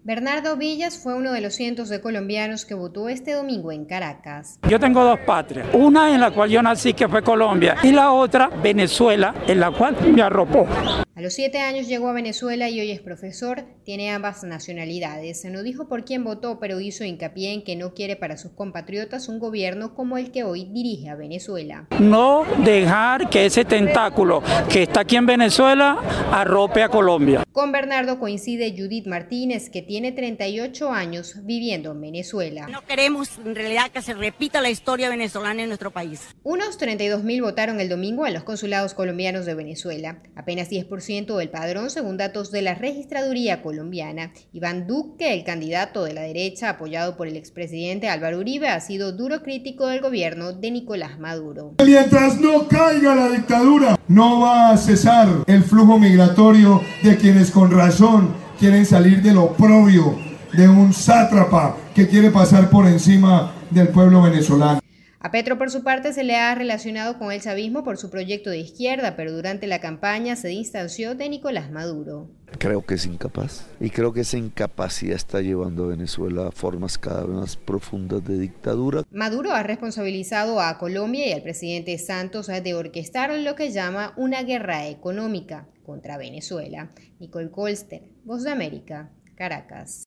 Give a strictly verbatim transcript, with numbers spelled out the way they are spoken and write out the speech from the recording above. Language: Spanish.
Bernardo Villas fue uno de los cientos de colombianos que votó este domingo en Caracas. Yo tengo dos patrias, una en la cual yo nací, que fue Colombia, y la otra, Venezuela, en la cual me arropó. A los siete años llegó a Venezuela y hoy es profesor, tiene ambas nacionalidades. No dijo por quién votó, pero hizo hincapié en que no quiere para sus compatriotas un gobierno como el que hoy dirige a Venezuela. No dejar que ese tentáculo que está aquí en Venezuela arrope a Colombia. Con Bernardo coincide Judith Martínez, que tiene treinta y ocho años viviendo en Venezuela. No queremos en realidad que se repita la historia venezolana en nuestro país. Unos treinta y dos mil votaron el domingo en los consulados colombianos de Venezuela, apenas diez por ciento del padrón según datos de la registraduría colombiana. Iván Duque, el candidato de la derecha apoyado por el expresidente Álvaro Uribe, ha sido duro crítico del gobierno de Nicolás Maduro. Mientras no caiga la dictadura, no va a cesar el flujo migratorio de quienes con razón quieren salir del oprobio de un sátrapa que quiere pasar por encima del pueblo venezolano. A Petro, por su parte, se le ha relacionado con el chavismo por su proyecto de izquierda, pero durante la campaña se distanció de Nicolás Maduro. Creo que es incapaz y creo que esa incapacidad está llevando a Venezuela a formas cada vez más profundas de dictadura. Maduro ha responsabilizado a Colombia y al presidente Santos de orquestar lo que llama una guerra económica contra Venezuela. Nicole Colster, Voz de América, Caracas.